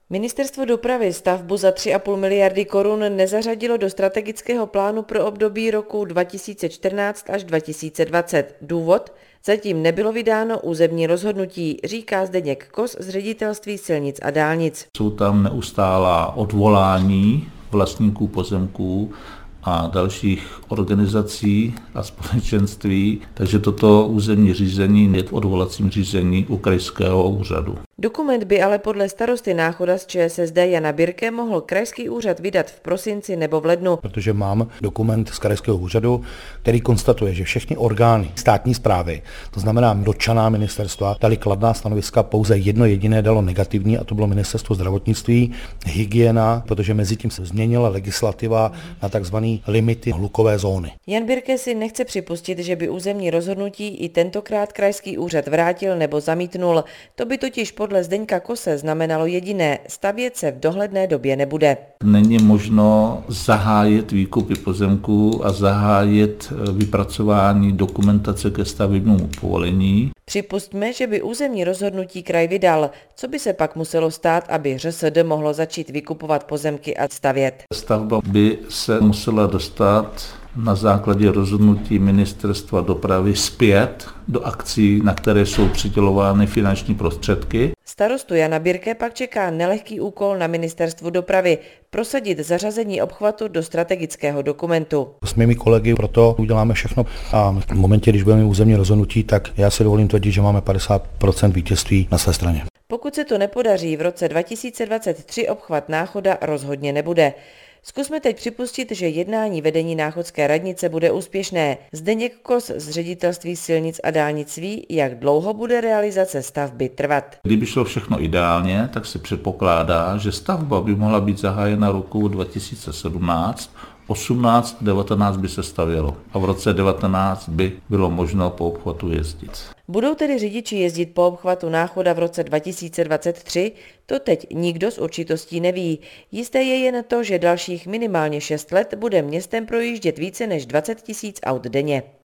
Ministerstvo dopravy stavbu za 3,5 miliardy korun nezařadilo do strategického plánu pro období roku 2014 až 2020. Důvod? Zatím nebylo vydáno územní rozhodnutí, říká Zdeněk Kos z Ředitelství silnic a dálnic. Jsou tam neustálá odvolání vlastníků pozemků a dalších organizací a společenství, takže toto územní řízení je v odvolacím řízení u krajského úřadu. Dokument by ale podle starosty Náchoda z ČSSD Jana Birke mohl krajský úřad vydat v prosinci nebo v lednu. Protože mám dokument z krajského úřadu, který konstatuje, že všechny orgány státní správy, to znamená dotčená ministerstva, dali kladná stanoviska, pouze jedno jediné dalo negativní, a to bylo ministerstvo zdravotnictví, hygiena, protože mezi tím se změnila legislativa na takzvané limity hlukové zóny. Jan Birke si nechce připustit, že by územní rozhodnutí i tentokrát krajský úřad vrátil nebo zamítnul. To by totiž podle Zdeňka Kose znamenalo jediné, stavět se v dohledné době nebude. Není možno zahájit výkupy pozemků a zahájit vypracování dokumentace ke stavebnímu povolení. Připustme, že by územní rozhodnutí kraj vydal. Co by se pak muselo stát, aby ŘSD mohlo začít vykupovat pozemky a stavět? Stavba by se musela dostat na základě rozhodnutí Ministerstva dopravy zpět do akcí, na které jsou přidělovány finanční prostředky. Starostu Jana Birke pak čeká nelehký úkol na Ministerstvu dopravy prosadit zařazení obchvatu do strategického dokumentu. S mými kolegy proto uděláme všechno a v momentě, když budeme územní rozhodnutí, tak já si dovolím tvrdit, že máme 50% vítězství na své straně. Pokud se to nepodaří, v roce 2023 obchvat Náchoda rozhodně nebude. Zkusme teď připustit, že jednání vedení náchodské radnice bude úspěšné. Zdeněk Kos z Ředitelství silnic a dálnic ví, jak dlouho bude realizace stavby trvat. Kdyby šlo všechno ideálně, tak se předpokládá, že stavba by mohla být zahájena roku 2017, 18, 19 by se stavělo a v roce 19 by bylo možno po obchvatu jezdit. Budou tedy řidiči jezdit po obchvatu Náchoda v roce 2023? To teď nikdo s určitostí neví. Jisté je jen to, že dalších minimálně 6 let bude městem projíždět více než 20 000 aut denně.